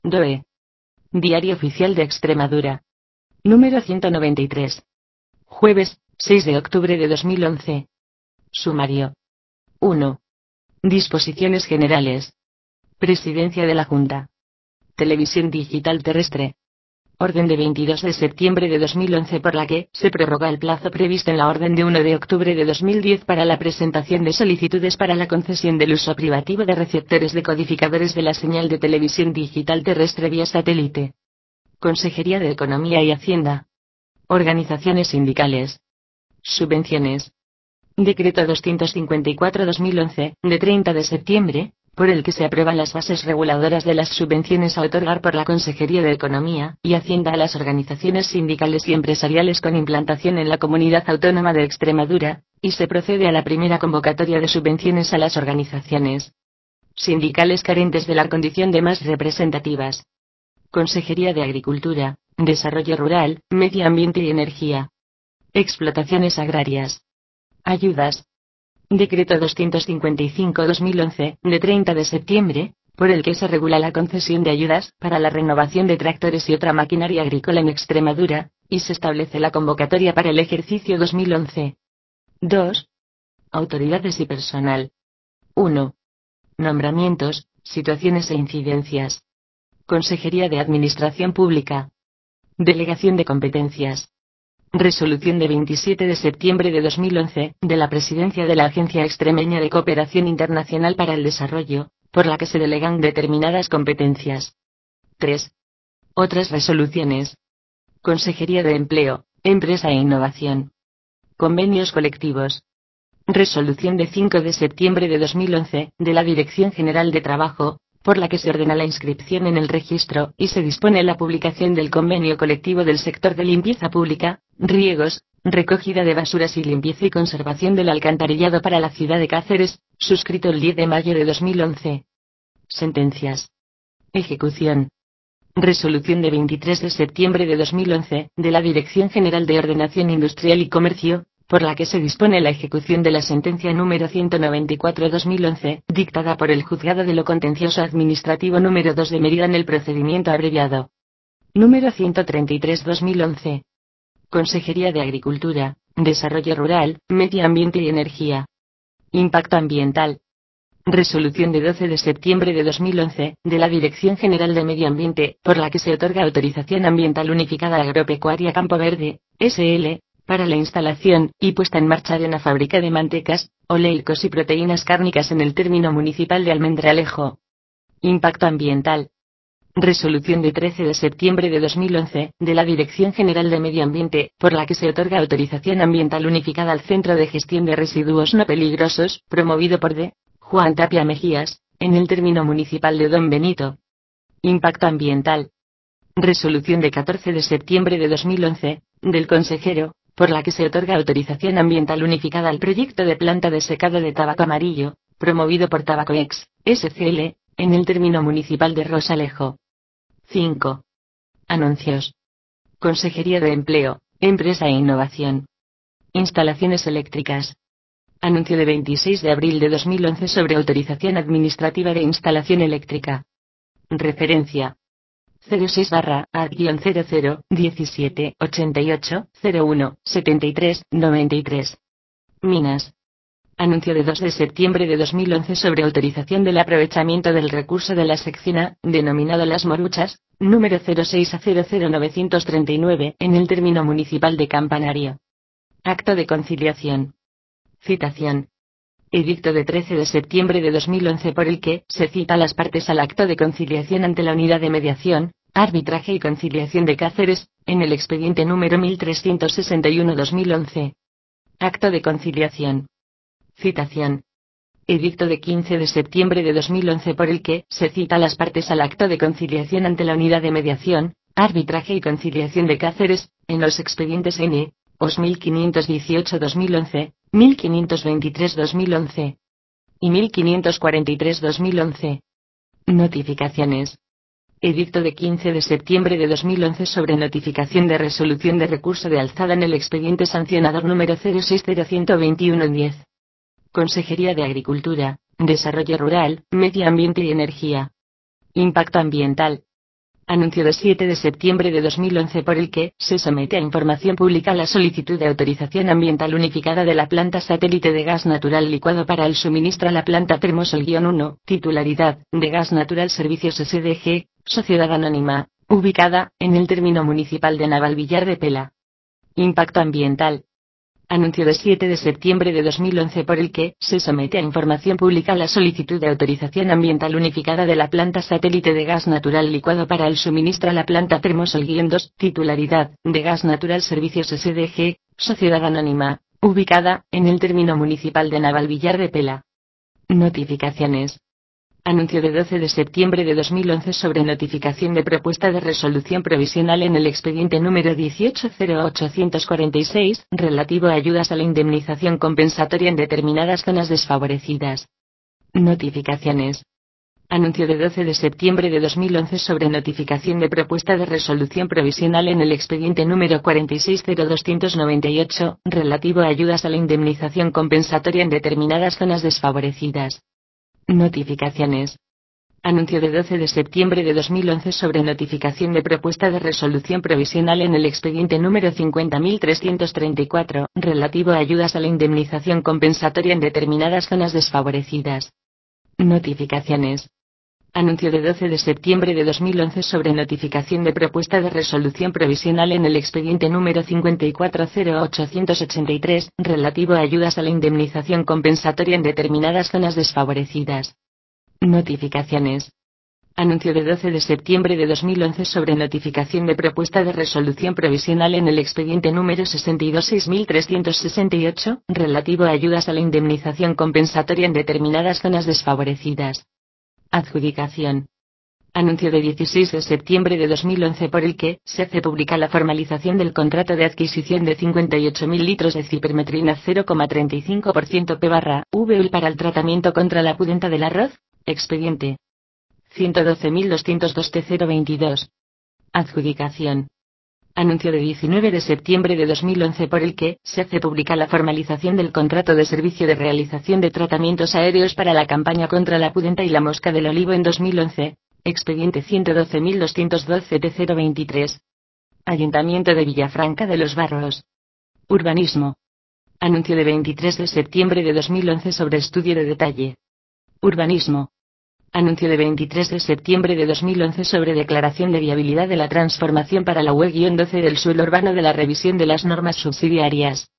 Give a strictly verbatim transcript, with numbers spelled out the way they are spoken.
D O E. Diario Oficial de Extremadura. Número ciento noventa y tres. Jueves, seis de octubre de dos mil once. Sumario. uno. Disposiciones generales. Presidencia de la Junta. Televisión digital terrestre. Orden de veintidós de septiembre de dos mil once por la que se prorroga el plazo previsto en la orden de uno de octubre de dos mil diez para la presentación de solicitudes para la concesión del uso privativo de receptores decodificadores de la señal de televisión digital terrestre vía satélite. Consejería de Economía y Hacienda. Organizaciones sindicales. Subvenciones. Decreto doscientos cincuenta y cuatro barra dos mil once, de treinta de septiembre, por el que se aprueban las bases reguladoras de las subvenciones a otorgar por la Consejería de Economía y Hacienda a las organizaciones sindicales y empresariales con implantación en la Comunidad Autónoma de Extremadura, y se procede a la primera convocatoria de subvenciones a las organizaciones sindicales carentes de la condición de más representativas. Consejería de Agricultura, Desarrollo Rural, Medio Ambiente y Energía. Explotaciones agrarias. Ayudas. Decreto doscientos cincuenta y cinco barra dos mil once, de treinta de septiembre, por el que se regula la concesión de ayudas para la renovación de tractores y otra maquinaria agrícola en Extremadura, y se establece la convocatoria para el ejercicio dos mil once. dos. Autoridades y personal. uno. Nombramientos, situaciones e incidencias. Consejería de Administración Pública. Delegación de competencias. Resolución de veintisiete de septiembre de dos mil once, de la Presidencia de la Agencia Extremeña de Cooperación Internacional para el Desarrollo, por la que se delegan determinadas competencias. tres. Otras resoluciones. Consejería de Empleo, Empresa e Innovación. Convenios colectivos. Resolución de cinco de septiembre de dos mil once, de la Dirección General de Trabajo, por la que se ordena la inscripción en el registro y se dispone la publicación del convenio colectivo del sector de limpieza pública, riegos, recogida de basuras y limpieza y conservación del alcantarillado para la ciudad de Cáceres, suscrito el diez de mayo de dos mil once. Sentencias. Ejecución. Resolución de veintitrés de septiembre de dos mil once, de la Dirección General de Ordenación Industrial y Comercio, por la que se dispone la ejecución de la sentencia número ciento noventa y cuatro barra dos mil once, dictada por el Juzgado de lo Contencioso Administrativo número dos de Mérida en el procedimiento abreviado. Número ciento treinta y tres barra dos mil once. Consejería de Agricultura, Desarrollo Rural, Medio Ambiente y Energía. Impacto Ambiental. Resolución de doce de septiembre de dos mil once, de la Dirección General de Medio Ambiente, por la que se otorga autorización ambiental unificada agropecuaria Campo Verde, S L, para la instalación y puesta en marcha de una fábrica de mantecas, oleicos y proteínas cárnicas en el término municipal de Almendralejo. Impacto ambiental. Resolución de trece de septiembre de dos mil once, de la Dirección General de Medio Ambiente, por la que se otorga autorización ambiental unificada al Centro de Gestión de Residuos No Peligrosos, promovido por D. Juan Tapia Mejías, en el término municipal de Don Benito. Impacto ambiental. Resolución de catorce de septiembre de dos mil once, del consejero, por la que se otorga autorización ambiental unificada al proyecto de planta de secado de tabaco amarillo, promovido por Tabacoex, S C L, en el término municipal de Rosalejo. cinco. Anuncios. Consejería de Empleo, Empresa e Innovación. Instalaciones eléctricas. Anuncio de veintiséis de abril de dos mil once sobre autorización administrativa de instalación eléctrica. Referencia. cero seis barra A cero cero diecisiete ochenta y ocho cero uno setenta y tres noventa y tres. Minas. Anuncio de dos de septiembre de dos mil once sobre autorización del aprovechamiento del recurso de la sección A, denominado Las Moruchas, número cero seis a cero cero novecientos treinta y nueve, en el término municipal de Campanario. Acto de conciliación. Citación. Edicto de trece de septiembre de dos mil once por el que se cita a las partes al acto de conciliación ante la Unidad de Mediación, Arbitraje y Conciliación de Cáceres, en el expediente número mil trescientos sesenta y uno barra dos mil once. Acto de conciliación. Citación. Edicto de quince de septiembre de dos mil once por el que se cita a las partes al acto de conciliación ante la Unidad de Mediación, Arbitraje y Conciliación de Cáceres, en los expedientes N. O S mil quinientos dieciocho barra dos mil once, mil quinientos veintitrés barra dos mil once y mil quinientos cuarenta y tres barra dos mil once. Notificaciones. Edicto de quince de septiembre de dos mil once sobre notificación de resolución de recurso de alzada en el expediente sancionador número cero seis cero uno dos uno diez. Consejería de Agricultura, Desarrollo Rural, Medio Ambiente y Energía. Impacto ambiental. Anuncio de siete de septiembre de dos mil once por el que se somete a información pública la solicitud de autorización ambiental unificada de la planta satélite de gas natural licuado para el suministro a la planta Termosol-uno, titularidad de Gas Natural Servicios S D G, Sociedad Anónima, ubicada en el término municipal de Navalvillar de Pela. Impacto ambiental. Anuncio de siete de septiembre de dos mil once por el que se somete a información pública la solicitud de autorización ambiental unificada de la planta satélite de gas natural licuado para el suministro a la planta Termosol-dos, titularidad de Gas Natural Servicios S D G, Sociedad Anónima, ubicada en el término municipal de Navalvillar de Pela. Notificaciones. Anuncio de doce de septiembre de dos mil once sobre notificación de propuesta de resolución provisional en el expediente número dieciocho cero ochocientos cuarenta y seis, relativo a ayudas a la indemnización compensatoria en determinadas zonas desfavorecidas. Notificaciones. Anuncio de doce de septiembre de dos mil once sobre notificación de propuesta de resolución provisional en el expediente número cuarenta y seis cero doscientos noventa y ocho, relativo a ayudas a la indemnización compensatoria en determinadas zonas desfavorecidas. Notificaciones. Anuncio de doce de septiembre de dos mil once sobre notificación de propuesta de resolución provisional en el expediente número cincuenta mil trescientos treinta y cuatro, relativo a ayudas a la indemnización compensatoria en determinadas zonas desfavorecidas. Notificaciones. Anuncio de doce de septiembre de dos mil once sobre notificación de propuesta de resolución provisional en el expediente número cincuenta y cuatro cero ochocientos ochenta y tres, relativo a ayudas a la indemnización compensatoria en determinadas zonas desfavorecidas. Notificaciones. Anuncio de doce de septiembre de dos mil once sobre notificación de propuesta de resolución provisional en el expediente número sesenta y dos seis mil trescientos sesenta y ocho, relativo a ayudas a la indemnización compensatoria en determinadas zonas desfavorecidas. Adjudicación. Anuncio de dieciséis de septiembre de dos mil once por el que se hace pública la formalización del contrato de adquisición de cincuenta y ocho mil litros de cipermetrina cero coma treinta y cinco por ciento P barra V U para el tratamiento contra la pudenta del arroz, expediente ciento doce mil doscientos dos T cero veintidós. Adjudicación. Anuncio de diecinueve de septiembre de dos mil once por el que se hace pública la formalización del contrato de servicio de realización de tratamientos aéreos para la campaña contra la pudenta y la mosca del olivo en dos mil once, expediente ciento doce mil doscientos doce T cero veintitrés. Ayuntamiento de Villafranca de los Barros. Urbanismo. Anuncio de veintitrés de septiembre de dos mil once sobre estudio de detalle. Urbanismo. Anuncio de veintitrés de septiembre de dos mil once sobre declaración de viabilidad de la transformación para la U E doce del suelo urbano de la revisión de las normas subsidiarias.